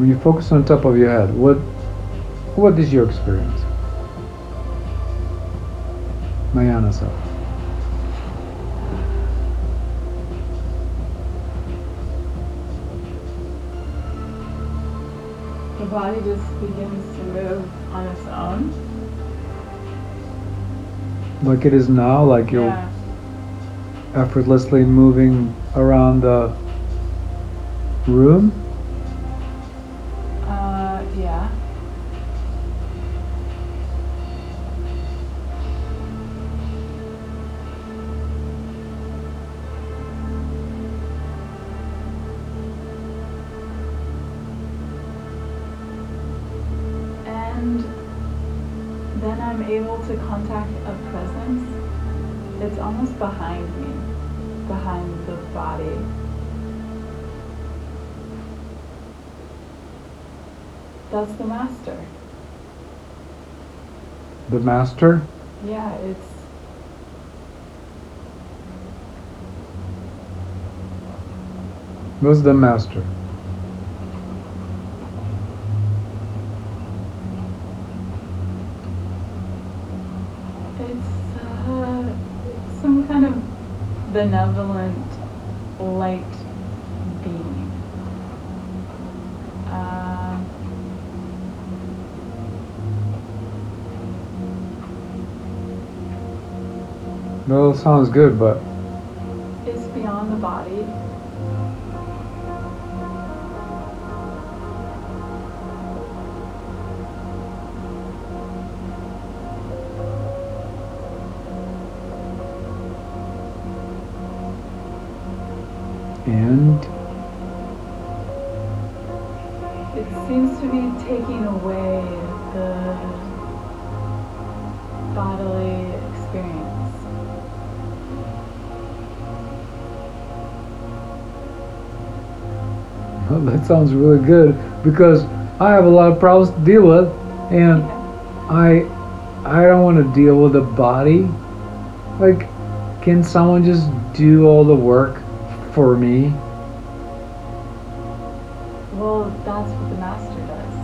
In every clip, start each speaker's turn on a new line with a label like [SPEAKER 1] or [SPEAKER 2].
[SPEAKER 1] When you focus on top of your head, what is your experience? Mayana-san.
[SPEAKER 2] The body just begins to move on its own.
[SPEAKER 1] Like it is now, like you're effortlessly moving around the room?
[SPEAKER 2] Yeah. And then I'm able to contact a presence. It's almost behind me, behind the body. That's the master.
[SPEAKER 1] The master?
[SPEAKER 2] Yeah, it's
[SPEAKER 1] Who's the master?
[SPEAKER 2] some kind of benevolent light being.
[SPEAKER 1] Well, sounds good, but
[SPEAKER 2] It's beyond the body.
[SPEAKER 1] and
[SPEAKER 2] It seems to be taking away the bodily experience.
[SPEAKER 1] well, that sounds really good because I have a lot of problems to deal with, and I don't want to deal with the body. Like, can someone just do all the work for me?
[SPEAKER 2] Well, that's what the master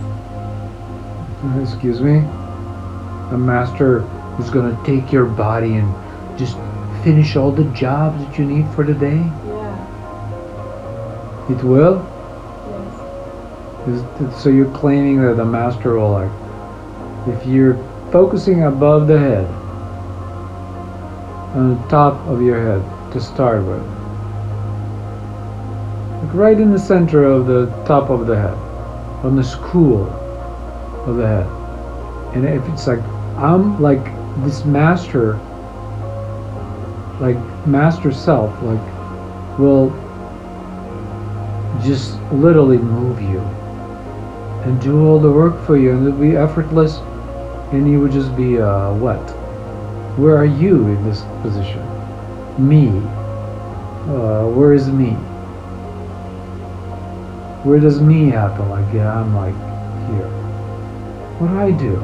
[SPEAKER 2] does.
[SPEAKER 1] Excuse me? The master is gonna take your body and just finish all the jobs that you need for the day?
[SPEAKER 2] Yeah.
[SPEAKER 1] It will?
[SPEAKER 2] Yes.
[SPEAKER 1] So you're claiming that the master will, like, if you're focusing above the head, on the top of your head to start with, like right in the center of the top of the head, on the school of the head, and if it's like I'm like this master, like master self, like will just literally move you and do all the work for you, and it'll be effortless, and you would just be what? Where are you in this position? Me. Where is me? Where does me happen? Like, yeah, I'm like here. What do I do?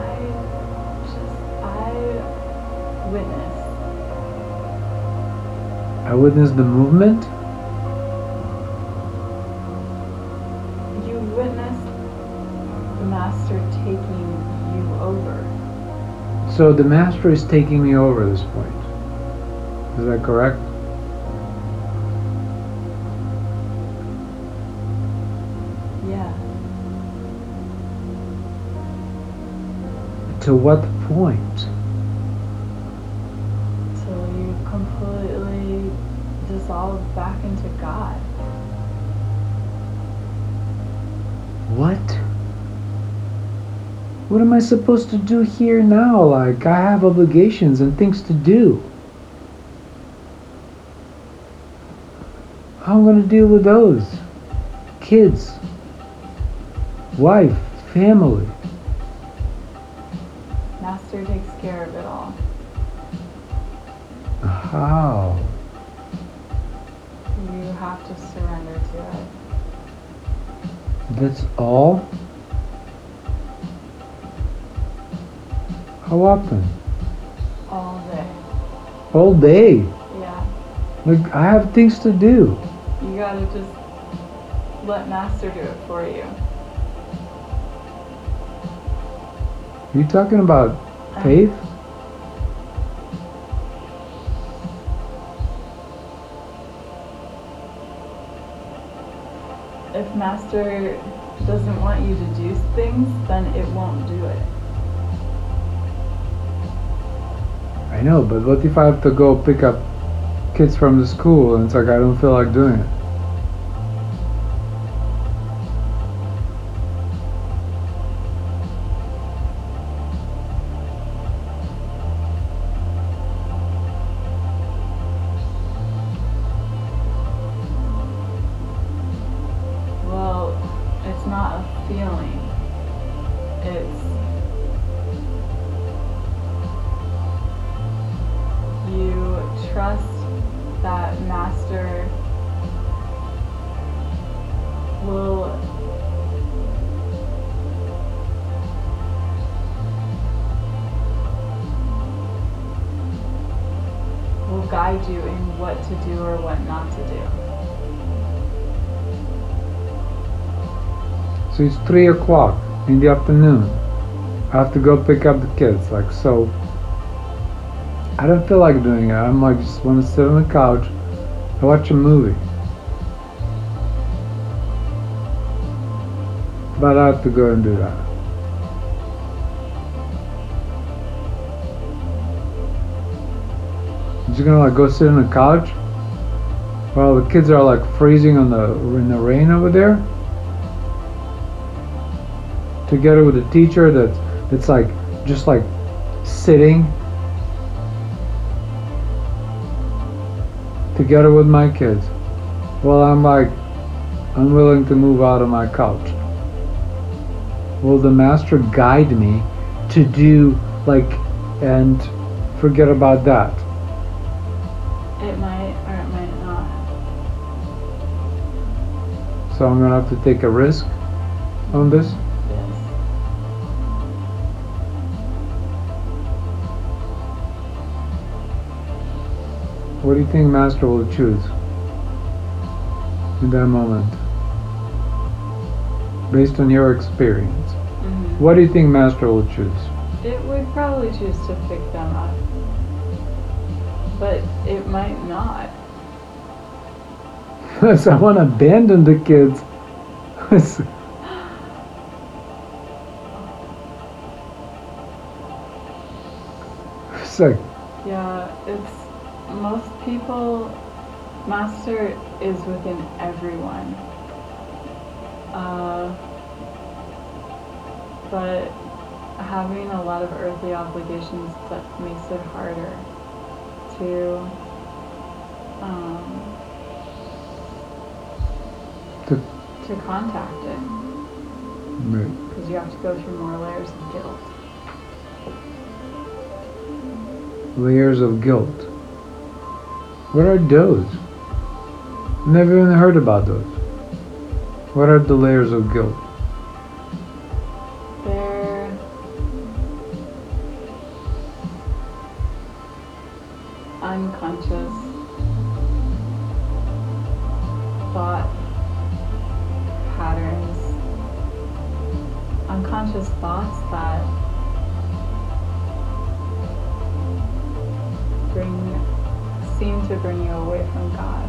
[SPEAKER 2] I witness.
[SPEAKER 1] I witness the movement.
[SPEAKER 2] You witness the master taking you over.
[SPEAKER 1] So the master is taking me over at this point. Is that correct?
[SPEAKER 2] Yeah.
[SPEAKER 1] To what point?
[SPEAKER 2] Till you completely dissolve back into God.
[SPEAKER 1] What? What am I supposed to do here now? Like, I have obligations and things to do. How am I going to deal with those? Kids, wife, family.
[SPEAKER 2] Master takes care of it all.
[SPEAKER 1] How?
[SPEAKER 2] You have to surrender to it.
[SPEAKER 1] That's all? How often?
[SPEAKER 2] All day.
[SPEAKER 1] All day.
[SPEAKER 2] Yeah.
[SPEAKER 1] Like, I have things to do.
[SPEAKER 2] You gotta just let Master do it for you.
[SPEAKER 1] You talking about faith?
[SPEAKER 2] If Master doesn't want you to do things, then it won't do it.
[SPEAKER 1] I know, but what if I have to go pick up kids from the school and it's like I don't feel like doing it?
[SPEAKER 2] Well, it's not a feeling. It's you trust that Master will guide you in what to do or what not to do.
[SPEAKER 1] So it's 3 o'clock in the afternoon. I have to go pick up the kids. Like, so I don't feel like doing it. I'm like, just want to sit on the couch and watch a movie. But I have to go and do that. I'm just gonna like go sit on the couch while the kids are like freezing in the rain over there, together with a teacher that's like just like sitting together with my kids while I'm like unwilling to move out of my couch. Will the Master guide me to do like and forget about that?
[SPEAKER 2] It might or it might not.
[SPEAKER 1] So I'm gonna have to take a risk on this.
[SPEAKER 2] Yes.
[SPEAKER 1] What do you think Master will choose in that moment? Based on your experience.
[SPEAKER 2] Mm-hmm.
[SPEAKER 1] What do you think Master will choose?
[SPEAKER 2] It would probably choose to pick them up. But it might not.
[SPEAKER 1] So I want to abandon the kids. It's like,
[SPEAKER 2] Yeah, it's most people, Master is within everyone. But having a lot of earthly obligations, that makes it harder to contact it, because you have to go through more layers of guilt.
[SPEAKER 1] layers of guilt. What are those? Never even heard about those. What are the layers of guilt?
[SPEAKER 2] They're unconscious thought patterns, unconscious thoughts that seem to bring you away from God.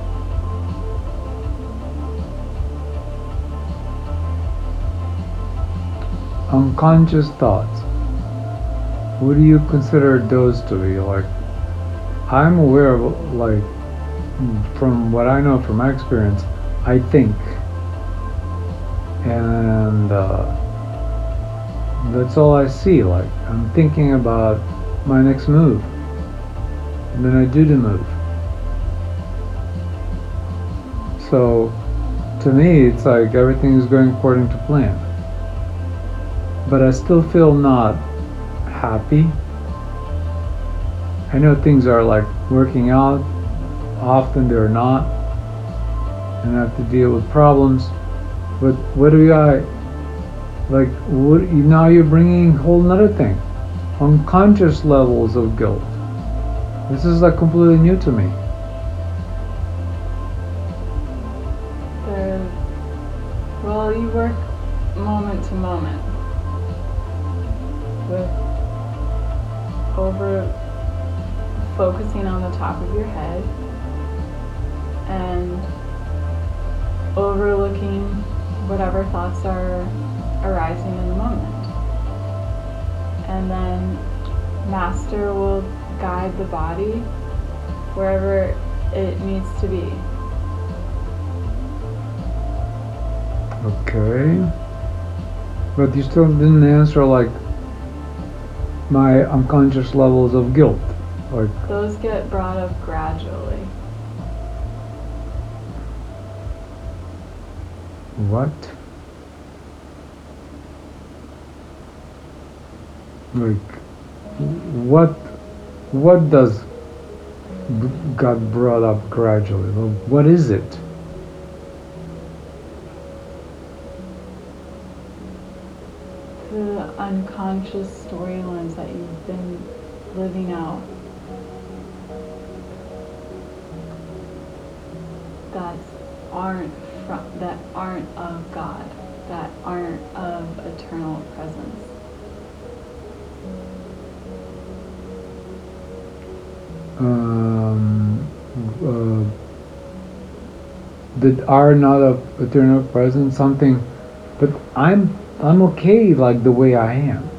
[SPEAKER 1] Unconscious thoughts. What do you consider those to be? Like, I'm aware of, like, from what I know from my experience, I think. And that's all I see. Like, I'm thinking about my next move. And then I do the move. So, to me, it's like everything is going according to plan. But I still feel not happy. I know things are like working out. Often they're not. And I have to deal with problems. But what do I, like, what, now you're bringing a whole nother thing. Unconscious levels of guilt. This is like completely new to me.
[SPEAKER 2] Well, you work moment to moment. with over focusing on the top of your head and overlooking whatever thoughts are arising in the moment. And then Master will guide the body wherever it needs to be.
[SPEAKER 1] Okay. But you still didn't answer like my unconscious levels of guilt. Like
[SPEAKER 2] Those get brought up gradually.
[SPEAKER 1] what? Like what does got brought up gradually? Well, what is it?
[SPEAKER 2] The unconscious storylines that you've been living out that aren't of God, that aren't of eternal presence.
[SPEAKER 1] That are not of eternal presence, something, but I'm okay like the way I am.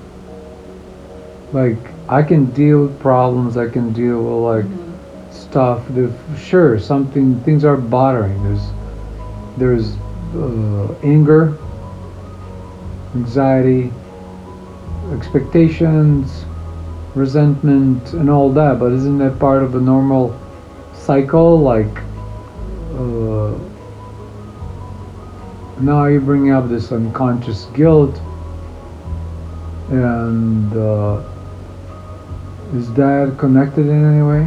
[SPEAKER 1] Like I can deal with problems, I can deal with like stuff. Sure, things are bothering. There's anger, anxiety, expectations, resentment, and all that. But isn't that part of the normal cycle? Like now you bring up this unconscious guilt, and is that connected in any way?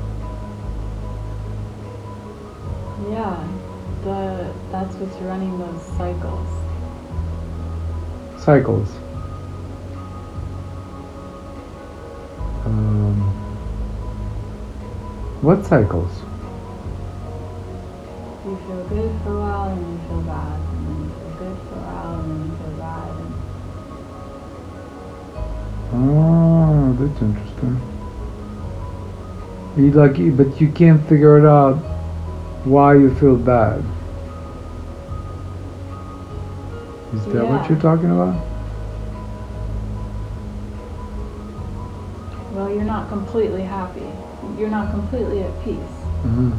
[SPEAKER 2] Yeah, that's what's running those cycles.
[SPEAKER 1] Cycles. What cycles?
[SPEAKER 2] You feel good for a while and then you feel bad, and then you feel good for a while and then you feel bad.
[SPEAKER 1] Oh, that's interesting. But you can't figure it out why you feel bad. Is that what you're talking about?
[SPEAKER 2] Well, you're not completely happy. You're not completely at peace.
[SPEAKER 1] Mm-hmm.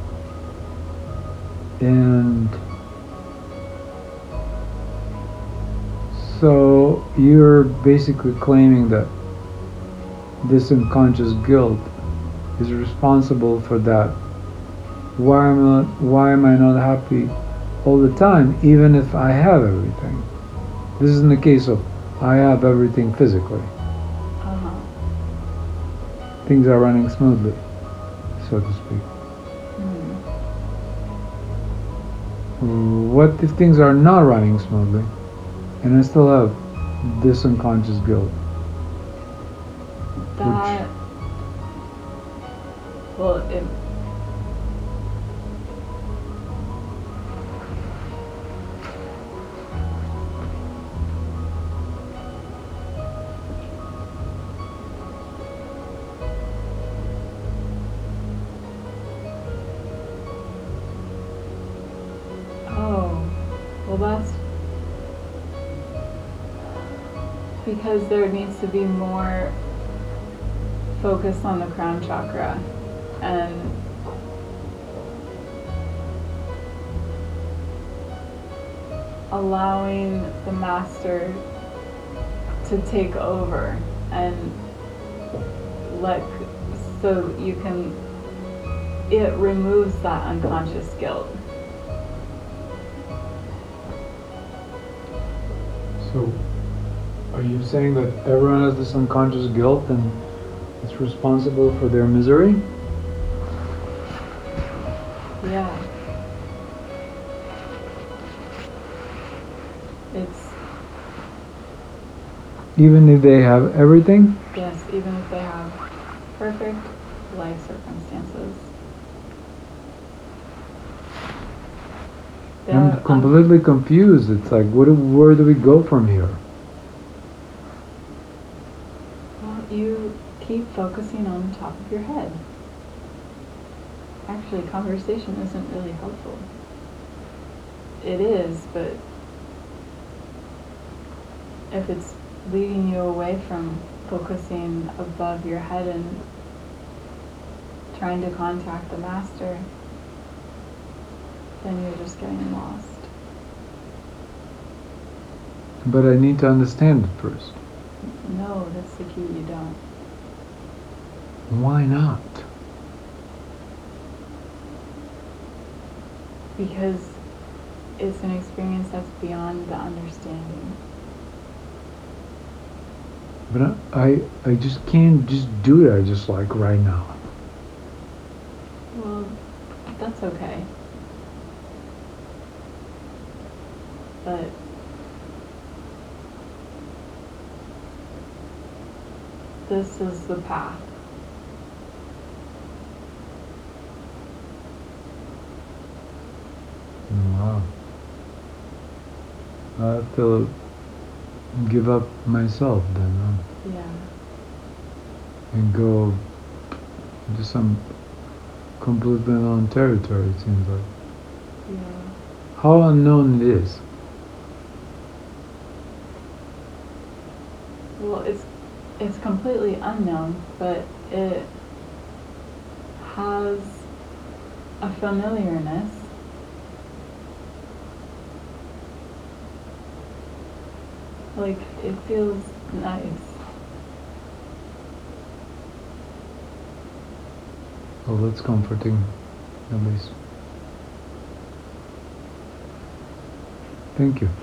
[SPEAKER 1] And so you're basically claiming that this unconscious guilt is responsible for that. Why am I not happy all the time, even if I have everything? This isn't the case of I have everything physically. Things are running smoothly, so to speak. What if things are not running smoothly and I still have this unconscious guilt?
[SPEAKER 2] That's because there needs to be more focus on the crown chakra and allowing the master to take over and it removes that unconscious guilt.
[SPEAKER 1] So, are you saying that everyone has this unconscious guilt and it's responsible for their misery?
[SPEAKER 2] Yeah. It's...
[SPEAKER 1] Even if they have everything?
[SPEAKER 2] Yes, even if they have perfect life circumstances.
[SPEAKER 1] I'm completely confused. It's like, where do we go from here?
[SPEAKER 2] keep focusing on the top of your head. Actually, conversation isn't really helpful. It is, but if it's leading you away from focusing above your head and trying to contact the master, then you're just getting lost.
[SPEAKER 1] But I need to understand it first.
[SPEAKER 2] No, that's the key, you don't.
[SPEAKER 1] Why not?
[SPEAKER 2] Because it's an experience that's beyond the understanding.
[SPEAKER 1] But I just can't just do it. I just like right now.
[SPEAKER 2] Well, that's okay. But this is the path.
[SPEAKER 1] Wow. I have to give up myself then,
[SPEAKER 2] Yeah.
[SPEAKER 1] and go to some completely unknown territory. It seems like.
[SPEAKER 2] Yeah.
[SPEAKER 1] How unknown it is.
[SPEAKER 2] Well, it's completely unknown, but it has a familiarness. Like, it feels nice.
[SPEAKER 1] Well, that's comforting, at least. Thank you.